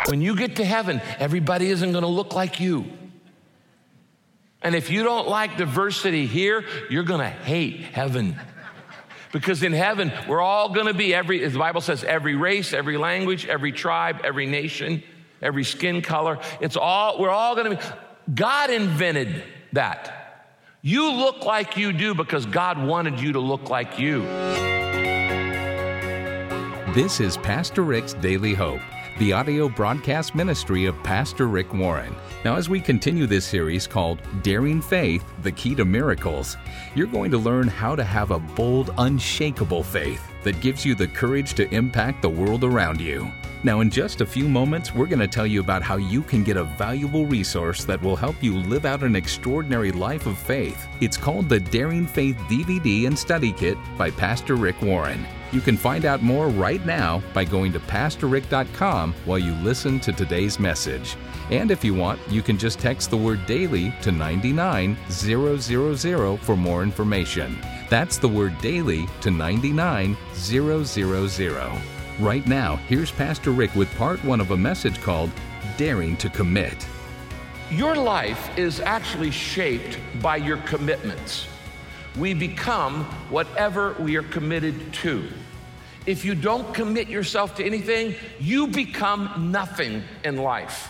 When you get to heaven, everybody isn't going to look like you. And if you don't like diversity here, you're going to hate heaven. Because in heaven, we're all going to be as the Bible says, every race, every language, every tribe, every nation, every skin color. We're all going to be. God invented that. You look like you do because God wanted you to look like you. This is Pastor Rick's Daily Hope, the audio broadcast ministry of Pastor Rick Warren. Now, as we continue this series called Daring Faith, the Key to Miracles, you're going to learn how to have a bold, unshakable faith that gives you the courage to impact the world around you. Now, in just a few moments, we're going to tell you about how you can get a valuable resource that will help you live out an extraordinary life of faith. It's called the Daring Faith DVD and Study Kit by Pastor Rick Warren. You can find out more right now by going to PastorRick.com while you listen to today's message. And if you want, you can just text the word DAILY to 99000 for more information. That's the word DAILY to 99000. Right now, here's Pastor Rick with part 1 of a message called Daring to Commit. Your life is actually shaped by your commitments. We become whatever we are committed to. If you don't commit yourself to anything, you become nothing in life.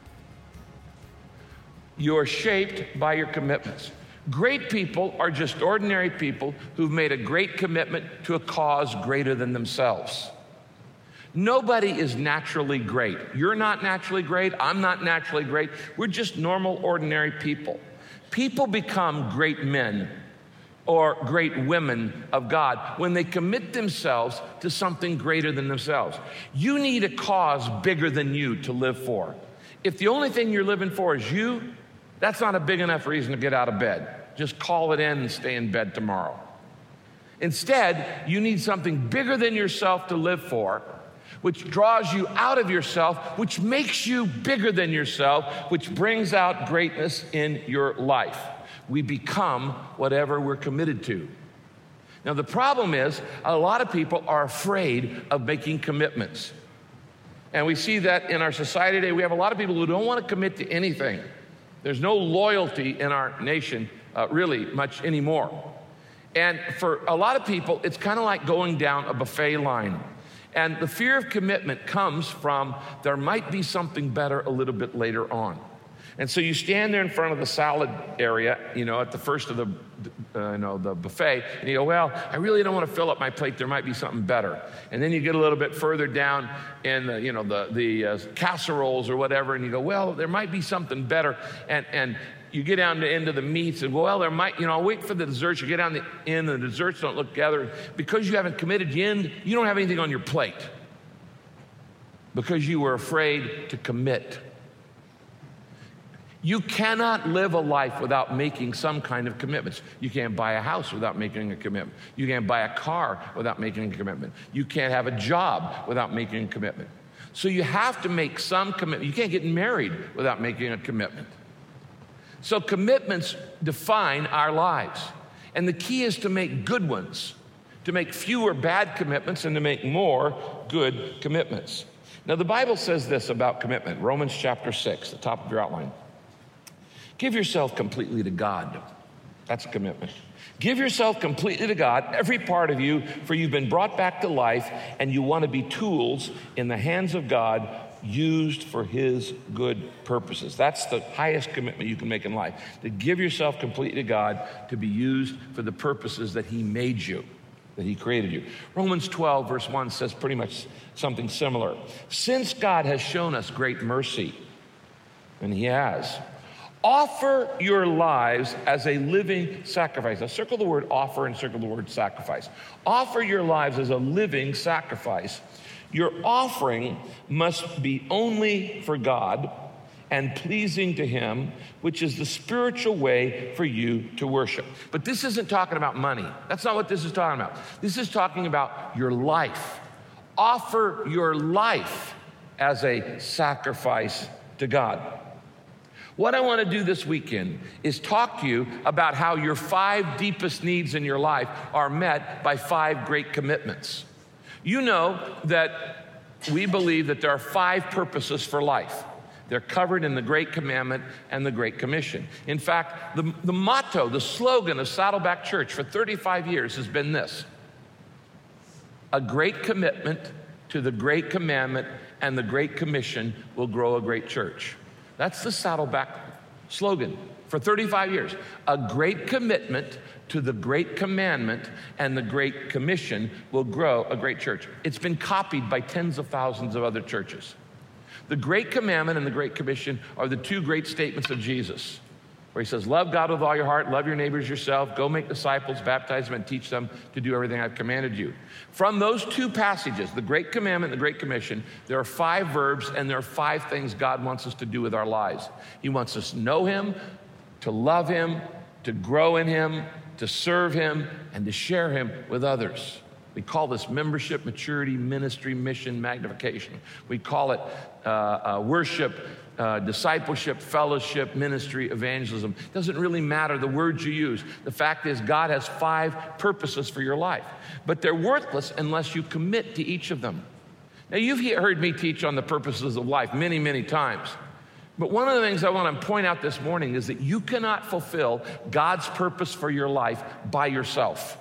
You're shaped by your commitments. Great people are just ordinary people who've made a great commitment to a cause greater than themselves. Nobody is naturally great. You're not naturally great. I'm not naturally great. We're just normal, ordinary people. People become great men or great women of God when they commit themselves to something greater than themselves. You need a cause bigger than you to live for. If the only thing you're living for is you, that's not a big enough reason to get out of bed. Just call it in and stay in bed tomorrow. Instead, you need something bigger than yourself to live for, which draws you out of yourself, which makes you bigger than yourself, which brings out greatness in your life. We become whatever we're committed to. Now, the problem is a lot of people are afraid of making commitments. And we see that in our society today. We have a lot of people who don't want to commit to anything. There's no loyalty in our nation really much anymore. And for a lot of people, it's kind of like going down a buffet line. And the fear of commitment comes from there might be something better a little bit later on. And so you stand there in front of the salad area, at the first of the buffet, and you go, well, I really don't want to fill up my plate. There might be something better. And then you get a little bit further down in the casseroles or whatever, and you go, well, there might be something better. And you get down to the end of the meats, and well, there might, I'll wait for the desserts. You get down the end, and the desserts don't look together. Because you haven't committed you don't have anything on your plate because you were afraid to commit. You cannot live a life without making some kind of commitments. You can't buy a house without making a commitment. You can't buy a car without making a commitment. You can't have a job without making a commitment. So you have to make some commitment. You can't get married without making a commitment. So commitments define our lives. And the key is to make good ones, to make fewer bad commitments and to make more good commitments. Now, the Bible says this about commitment, Romans chapter 6, the top of your outline. Give yourself completely to God. That's a commitment. Give yourself completely to God, every part of you, for you've been brought back to life, and you want to be tools in the hands of God used for His good purposes. That's the highest commitment you can make in life, to give yourself completely to God, to be used for the purposes that He made you, that He created you. Romans 12, verse 1 says pretty much something similar. Since God has shown us great mercy, and He has, offer your lives as a living sacrifice. Now, circle the word offer and circle the word sacrifice. Offer your lives as a living sacrifice. Your offering must be only for God and pleasing to Him, which is the spiritual way for you to worship. But this isn't talking about money. That's not what this is talking about. This is talking about your life. Offer your life as a sacrifice to God. What I want to do this weekend is talk to you about how your 5 deepest needs in your life are met by 5 great commitments. You know that we believe that there are 5 purposes for life. They're covered in the Great Commandment and the Great Commission. In fact, the motto, the slogan of Saddleback Church for 35 years has been this: a great commitment to the Great Commandment and the Great Commission will grow a great church. That's the Saddleback slogan for 35 years. A great commitment to the Great Commandment and the Great Commission will grow a great church. It's been copied by tens of thousands of other churches. The Great Commandment and the Great Commission are the 2 great statements of Jesus, where he says, love God with all your heart, love your neighbors yourself, go make disciples, baptize them, and teach them to do everything I've commanded you. From those 2 passages, the Great Commandment and the Great Commission, there are 5 verbs and there are 5 things God wants us to do with our lives. He wants us to know him, to love him, to grow in him, to serve him, and to share him with others. We call this membership, maturity, ministry, mission, magnification. We call it worship, discipleship, fellowship, ministry, evangelism. It doesn't really matter the words you use. The fact is, God has 5 purposes for your life, but they're worthless unless you commit to each of them. Now, you've heard me teach on the purposes of life many, many times. But one of the things I want to point out this morning is that you cannot fulfill God's purpose for your life by yourself.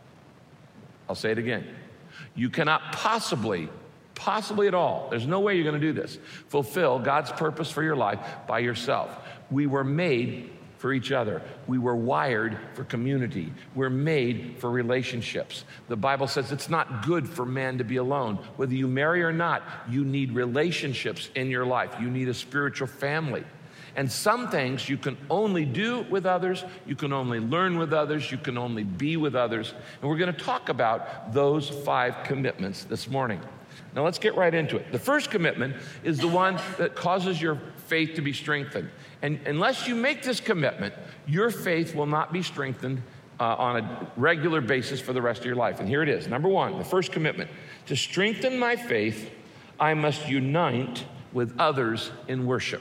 I'll say it again. You cannot possibly at all, there's no way you're going to do this, fulfill God's purpose for your life by yourself. We were made for each other. We were wired for community. We're made for relationships. The Bible says it's not good for man to be alone. Whether you marry or not, you need relationships in your life. You need a spiritual family. And some things you can only do with others, you can only learn with others, you can only be with others. And we're going to talk about those 5 commitments this morning. Now let's get right into it. The first commitment is the one that causes your faith to be strengthened. And unless you make this commitment, your faith will not be strengthened on a regular basis for the rest of your life. And here it is. Number 1, the first commitment. To strengthen my faith, I must unite with others in worship.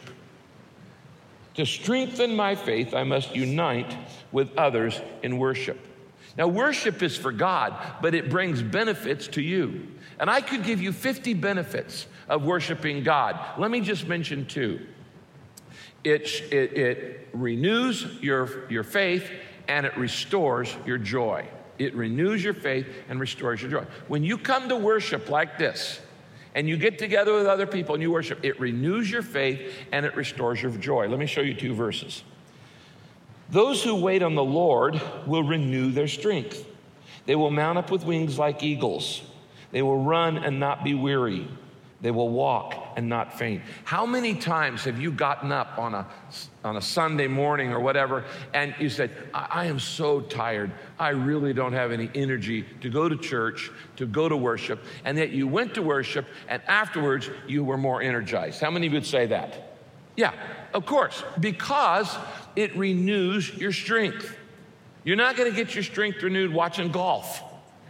To strengthen my faith, I must unite with others in worship. Now, worship is for God, but it brings benefits to you. And I could give you 50 benefits of worshiping God. Let me just mention 2. It renews your faith and it restores your joy. It renews your faith and restores your joy. When you come to worship like this, and you get together with other people and you worship, it renews your faith and it restores your joy. Let me show you 2 verses. Those who wait on the Lord will renew their strength. They will mount up with wings like eagles. They will run and not be weary. They will walk and not faint. How many times have you gotten up on a Sunday morning or whatever, and you said, I am so tired. I really don't have any energy to go to church, to go to worship, and yet you went to worship, and afterwards you were more energized. How many of you would say that? Yeah, of course, because it renews your strength. You're not going to get your strength renewed watching golf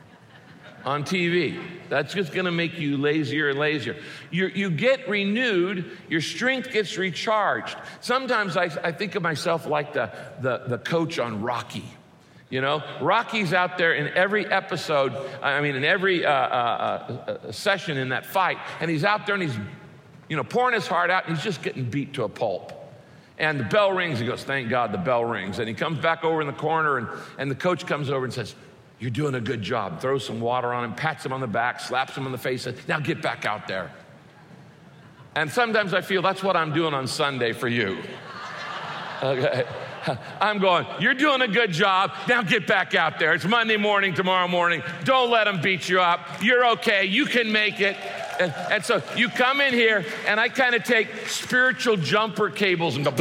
on TV. That's just going to make you lazier and lazier. You get renewed, your strength gets recharged. Sometimes I think of myself like the coach on Rocky. You know, Rocky's out there in every episode, in every session in that fight, and he's out there and he's, pouring his heart out, and he's just getting beat to a pulp. And the bell rings, he goes, thank God the bell rings. And he comes back over in the corner, and the coach comes over and says, you're doing a good job. Throws some water on him, pats him on the back, slaps him in the face, says, now get back out there. And sometimes I feel that's what I'm doing on Sunday for you. Okay. I'm going, you're doing a good job. Now get back out there. It's Monday morning, tomorrow morning. Don't let them beat you up. You're okay. You can make it. And so you come in here, and I kind of take spiritual jumper cables and go,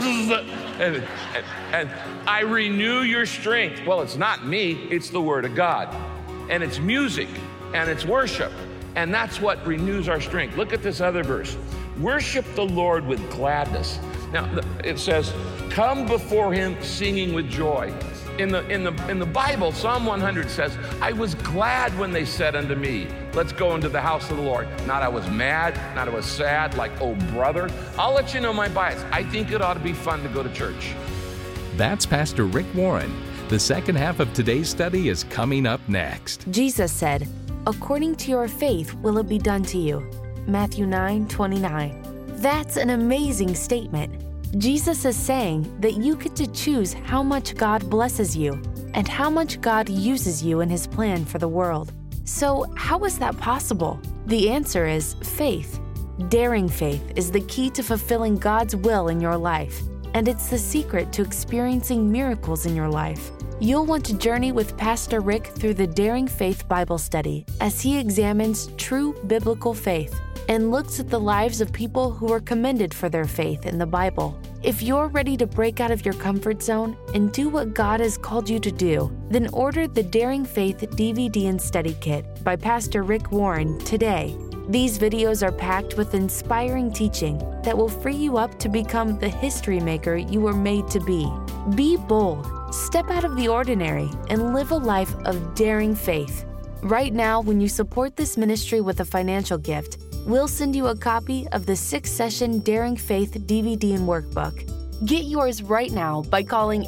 and I renew your strength. Well, it's not me. It's the Word of God. And it's music, and it's worship. And that's what renews our strength. Look at this other verse. Worship the Lord with gladness. Now, it says, come before him singing with joy. In the Bible, Psalm 100 says, I was glad when they said unto me, let's go into the house of the Lord. Not I was mad, not I was sad, like, oh, brother. I'll let you know my bias. I think it ought to be fun to go to church. That's Pastor Rick Warren. The second half of today's study is coming up next. Jesus said, according to your faith will it be done to you. Matthew 9:29. That's an amazing statement. Jesus is saying that you get to choose how much God blesses you and how much God uses you in His plan for the world. So, how is that possible? The answer is faith. Daring faith is the key to fulfilling God's will in your life, and it's the secret to experiencing miracles in your life. You'll want to journey with Pastor Rick through the Daring Faith Bible study as he examines true biblical faith and looks at the lives of people who are commended for their faith in the Bible. If you're ready to break out of your comfort zone and do what God has called you to do, then order the Daring Faith DVD and Study Kit by Pastor Rick Warren today. These videos are packed with inspiring teaching that will free you up to become the history maker you were made to be. Be bold, step out of the ordinary, and live a life of daring faith. Right now, when you support this ministry with a financial gift, we'll send you a copy of the 6-session Daring Faith DVD and workbook. Get yours right now by calling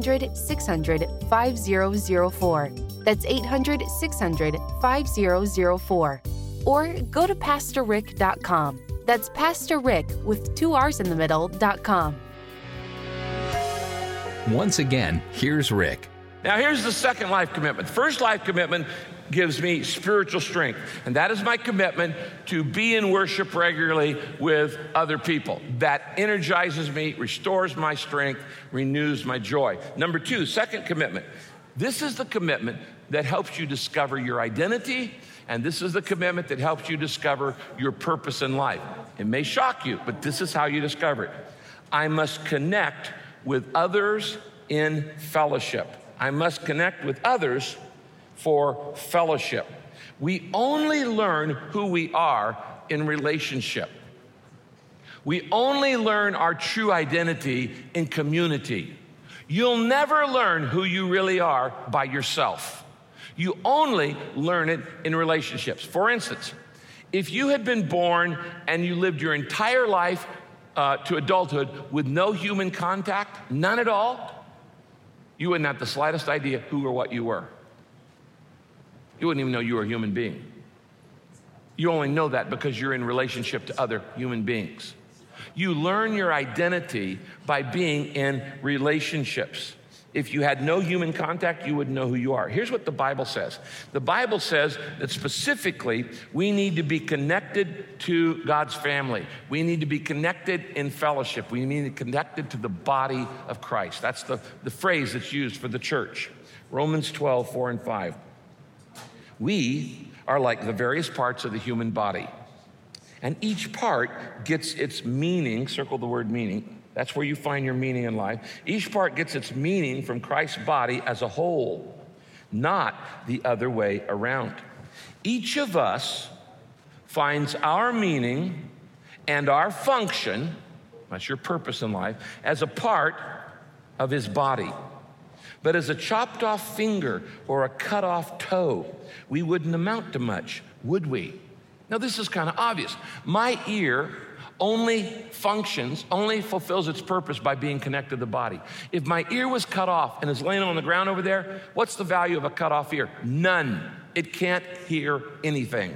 800-600-5004. That's 800-600-5004. Or go to PastorRick.com. That's Pastor Rick with 2 R's in the middle.com. Once again, here's Rick. Now here's the second life commitment. The first life commitment gives me spiritual strength, and that is my commitment to be in worship regularly with other people. That energizes me, restores my strength, renews my joy. Number 2, second commitment. This is the commitment that helps you discover your identity, and this is the commitment that helps you discover your purpose in life. It may shock you, but this is how you discover it. I must connect with others in fellowship. I must connect with others for fellowship. We only learn who we are in relationship. We only learn our true identity in community. You'll never learn who you really are by yourself. You only learn it in relationships. For instance, if you had been born and you lived your entire life to adulthood with no human contact, none at all, you wouldn't have the slightest idea who or what you were. You wouldn't even know you were a human being. You only know that because you're in relationship to other human beings. You learn your identity by being in relationships. If you had no human contact, you wouldn't know who you are. Here's what the Bible says. The Bible says that specifically, we need to be connected to God's family. We need to be connected in fellowship. We need to be connected to the body of Christ. That's the phrase that's used for the church. Romans 12:4-5. We are like the various parts of the human body, and each part gets its meaning. Circle the word meaning. That's where you find your meaning in life. Each part gets its meaning from Christ's body as a whole, not the other way around. Each of us finds our meaning and our function, that's your purpose in life, as a part of his body. But as a chopped off finger or a cut off toe, we wouldn't amount to much, would we? Now this is kind of obvious. My ear only fulfills its purpose by being connected to the body. If my ear was cut off and is laying on the ground over there, what's the value of a cut off ear? None. It can't hear anything.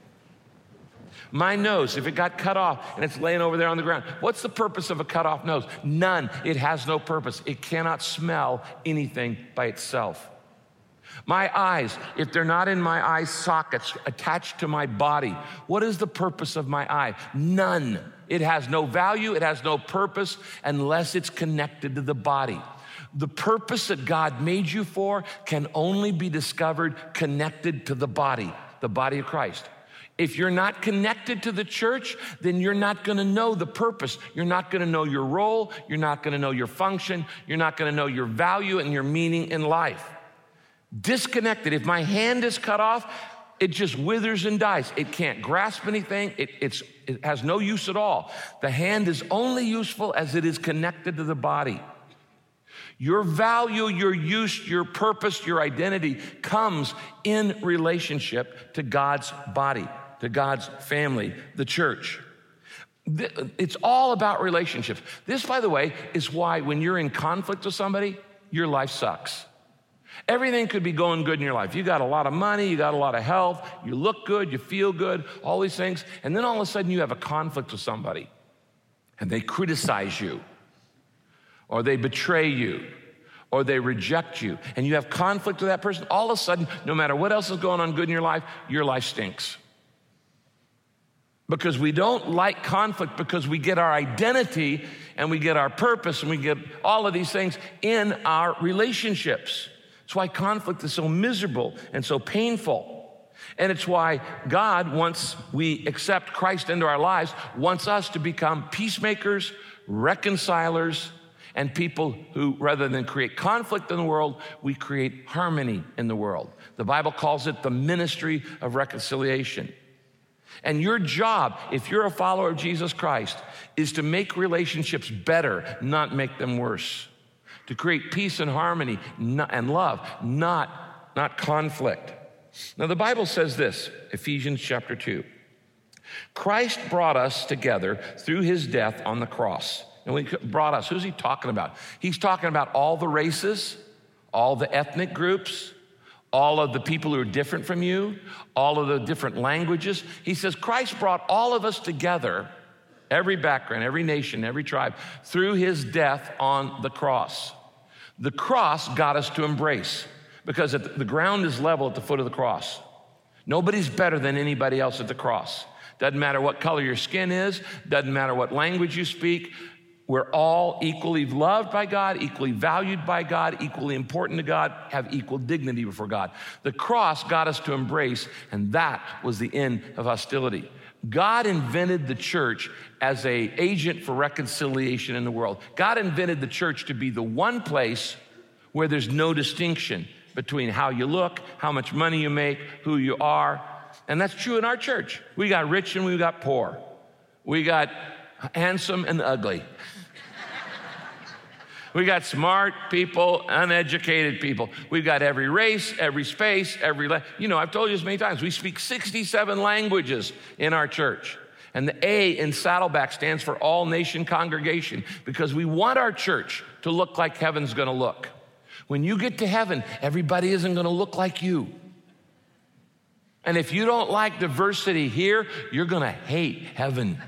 My nose, if it got cut off and it's laying over there on the ground, what's the purpose of a cut off nose? None. It has no purpose. It cannot smell anything by itself. My eyes, if they're not in my eye sockets attached to my body, what is the purpose of my eye? None. It has no value, it has no purpose unless it's connected to the body. The purpose that God made you for can only be discovered connected to the body of Christ. If you're not connected to the church, then you're not gonna know the purpose. You're not gonna know your role, you're not gonna know your function, you're not gonna know your value and your meaning in life. Disconnected. If my hand is cut off, it just withers and dies. It can't grasp anything. It has no use at all. The hand is only useful as it is connected to the body. Your value, your use, your purpose, your identity comes in relationship to God's body, to God's family, the church. It's all about relationships. This, by the way, is why when you're in conflict with somebody, your life sucks. Everything could be going good in your life. You got a lot of money, you got a lot of health, you look good, you feel good, all these things. And then all of a sudden you have a conflict with somebody and they criticize you or they betray you or they reject you and you have conflict with that person. All of a sudden, no matter what else is going on good in your life stinks. Because we don't like conflict because we get our identity and we get our purpose and we get all of these things in our relationships. It's why conflict is so miserable and so painful. And it's why God, once we accept Christ into our lives, wants us to become peacemakers, reconcilers, and people who, rather than create conflict in the world, we create harmony in the world. The Bible calls it the ministry of reconciliation. And your job, if you're a follower of Jesus Christ, is to make relationships better, not make them worse. To create peace and harmony and love, not conflict. Now the Bible says this, Ephesians chapter 2. Christ brought us together through his death on the cross. And when he brought us, who's he talking about? He's talking about all the races, all the ethnic groups, all of the people who are different from you, all of the different languages. He says Christ brought all of us together, every background, every nation, every tribe, through his death on the cross. The cross got us to embrace because the ground is level at the foot of the cross. Nobody's better than anybody else at the cross. Doesn't matter what color your skin is, doesn't matter what language you speak. We're all equally loved by God, equally valued by God, equally important to God, have equal dignity before God. The cross got us to embrace, and that was the end of hostility. God invented the church as an agent for reconciliation in the world. God invented the church to be the one place where there's no distinction between how you look, how much money you make, who you are. And that's true in our church. We got rich and we got poor. We got handsome and ugly. We got smart people, uneducated people. We've got every race, every space, I've told you this many times. We speak 67 languages in our church. And the A in Saddleback stands for All Nation Congregation because we want our church to look like heaven's gonna look. When you get to heaven, everybody isn't gonna look like you. And if you don't like diversity here, you're gonna hate heaven.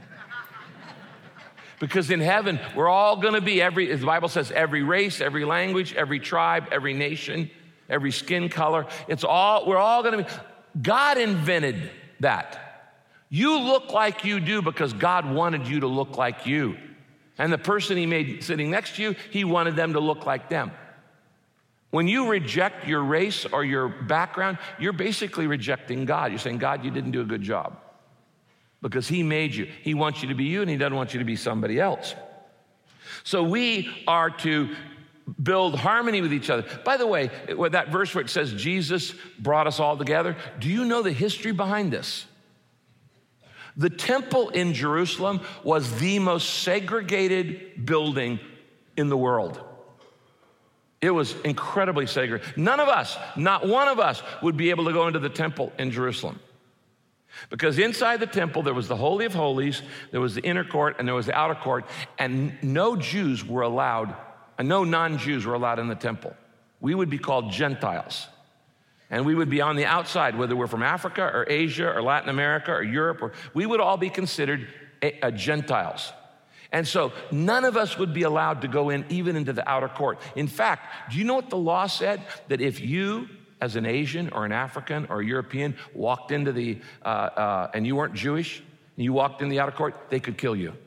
Because in heaven, we're all gonna be as the Bible says, every race, every language, every tribe, every nation, every skin color. We're all gonna be. God invented that. You look like you do because God wanted you to look like you. And the person he made sitting next to you, he wanted them to look like them. When you reject your race or your background, you're basically rejecting God. You're saying, God, you didn't do a good job. Because he made you. He wants you to be you and he doesn't want you to be somebody else. So we are to build harmony with each other. By the way, with that verse where it says Jesus brought us all together, do you know the history behind this? The temple in Jerusalem was the most segregated building in the world. It was incredibly segregated. None of us, not one of us, would be able to go into the temple in Jerusalem. Because inside the temple, there was the Holy of Holies, there was the inner court, and there was the outer court, and no Jews were allowed, and no non-Jews were allowed in the temple. We would be called Gentiles. And we would be on the outside, whether we're from Africa or Asia or Latin America or Europe, we would all be considered Gentiles. And so none of us would be allowed to go in, even into the outer court. In fact, do you know what the law said? That if you, as an Asian or an African or a European, walked into and you weren't Jewish, and you walked in the outer court, they could kill you.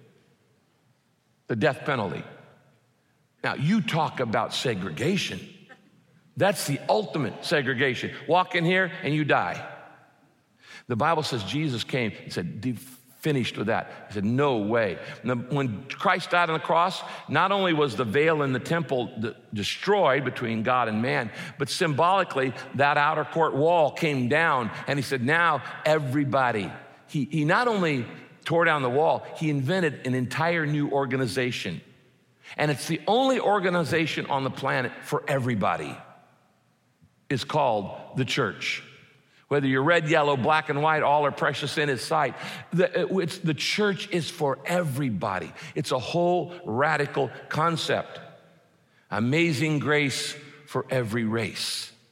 The death penalty. Now, you talk about segregation. That's the ultimate segregation. Walk in here and you die. The Bible says Jesus came and said, finished with that. He said, no way. When Christ died on the cross, not only was the veil in the temple destroyed between God and man, but symbolically, that outer court wall came down, and he said, now everybody. He not only tore down the wall, he invented an entire new organization. And it's the only organization on the planet for everybody. It's called the church. Whether you're red, yellow, black, and white, all are precious in his sight. The church is for everybody. It's a whole radical concept. Amazing grace for every race.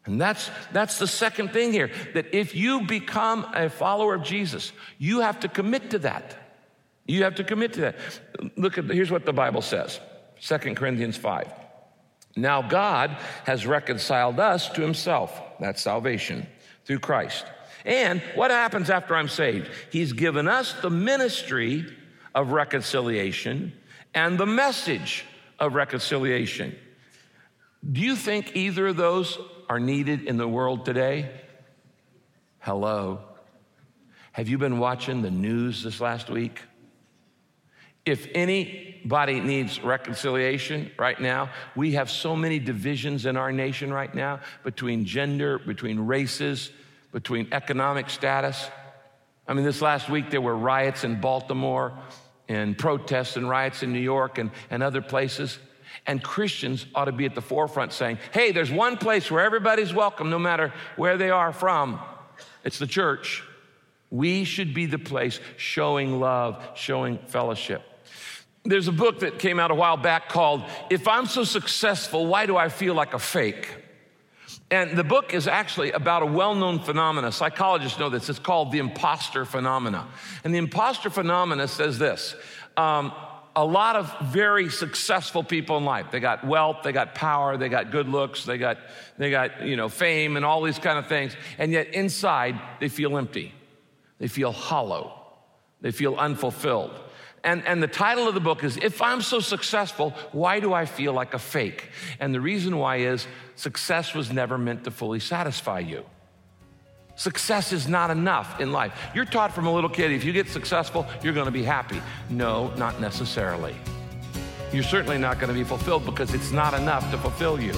And that's the second thing here, that if you become a follower of Jesus, you have to commit to that. You have to commit to that. Here's what the Bible says, 2 Corinthians 5. Now God has reconciled us to himself, that's salvation, through Christ. And what happens after I'm saved? He's given us the ministry of reconciliation and the message of reconciliation. Do you think either of those are needed in the world today? Hello. Have you been watching the news this last week? If anybody needs reconciliation right now, we have so many divisions in our nation right now between gender, between races, between economic status. I mean, this last week there were riots in Baltimore and protests and riots in New York and other places. And Christians ought to be at the forefront saying, hey, there's one place where everybody's welcome no matter where they are from. It's the church. We should be the place showing love, showing fellowship. There's a book that came out a while back called, If I'm So Successful, Why Do I Feel Like a Fake? And the book is actually about a well-known phenomena. Psychologists know this. It's called the imposter phenomena. And the imposter phenomena says this. A lot of very successful people in life, they got wealth, they got power, they got good looks, they got fame and all these kind of things. And yet inside, they feel empty. They feel hollow. They feel unfulfilled. And the title of the book is, If I'm So Successful, Why Do I Feel Like a Fake? And the reason why is success was never meant to fully satisfy you. Success is not enough in life. You're taught from a little kid, if you get successful, you're going to be happy. No, not necessarily. You're certainly not going to be fulfilled because it's not enough to fulfill you.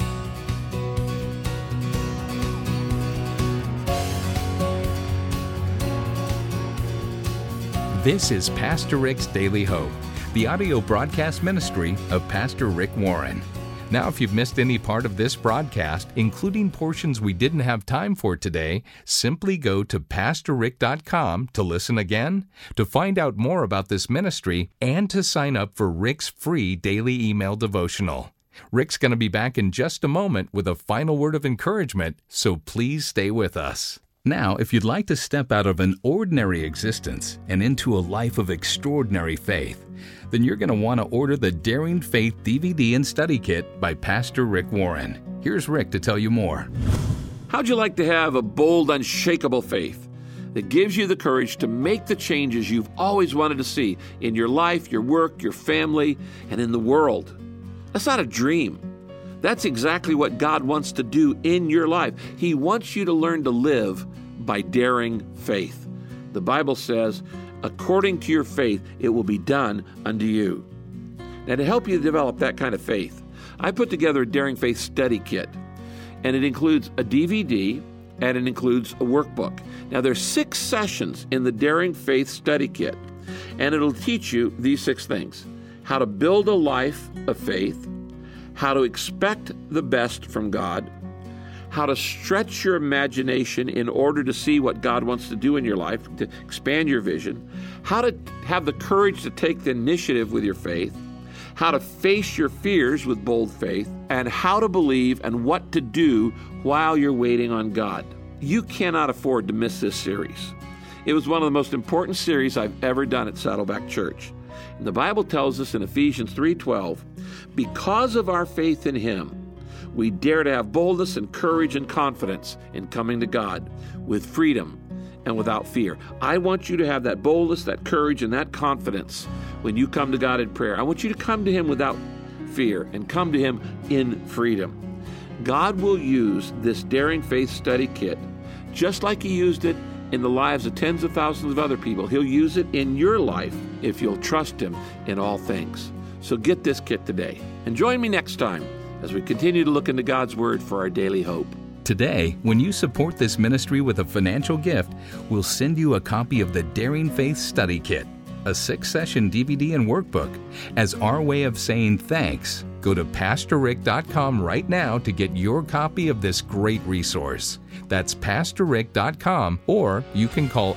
This is Pastor Rick's Daily Hope, the audio broadcast ministry of Pastor Rick Warren. Now, if you've missed any part of this broadcast, including portions we didn't have time for today, simply go to PastorRick.com to listen again, to find out more about this ministry, and to sign up for Rick's free daily email devotional. Rick's going to be back in just a moment with a final word of encouragement, so please stay with us. Now, if you'd like to step out of an ordinary existence and into a life of extraordinary faith, then you're going to want to order the Daring Faith DVD and Study Kit by Pastor Rick Warren. Here's Rick to tell you more. How'd you like to have a bold, unshakable faith that gives you the courage to make the changes you've always wanted to see in your life, your work, your family, and in the world? That's not a dream. That's exactly what God wants to do in your life. He wants you to learn to live by daring faith. The Bible says, according to your faith, it will be done unto you. Now, to help you develop that kind of faith, I put together a Daring Faith Study Kit, and it includes a DVD and it includes a workbook. Now, there's 6 sessions in the Daring Faith Study Kit, and it'll teach you these 6 things: how to build a life of faith, how to expect the best from God, how to stretch your imagination in order to see what God wants to do in your life, to expand your vision, how to have the courage to take the initiative with your faith, how to face your fears with bold faith, and how to believe and what to do while you're waiting on God. You cannot afford to miss this series. It was one of the most important series I've ever done at Saddleback Church. And the Bible tells us in Ephesians 3:12, because of our faith in Him, we dare to have boldness and courage and confidence in coming to God with freedom and without fear. I want you to have that boldness, that courage, and that confidence when you come to God in prayer. I want you to come to Him without fear and come to Him in freedom. God will use this Daring Faith Study Kit just like He used it in the lives of tens of thousands of other people. He'll use it in your life if you'll trust Him in all things. So get this kit today. And join me next time as we continue to look into God's Word for our daily hope. Today, when you support this ministry with a financial gift, we'll send you a copy of the Daring Faith Study Kit, a 6-session DVD and workbook. As our way of saying thanks, go to PastorRick.com right now to get your copy of this great resource. That's PastorRick.com, or you can call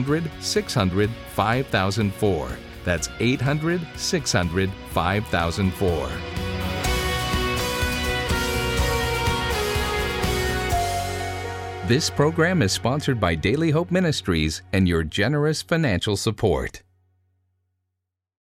800-600-5004. That's 800-600-5004. This program is sponsored by Daily Hope Ministries and your generous financial support.